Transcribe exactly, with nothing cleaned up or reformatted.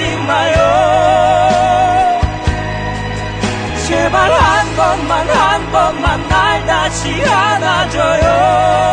가지 마요. 제발 한 번만 한 번만 날 다시 안아줘요.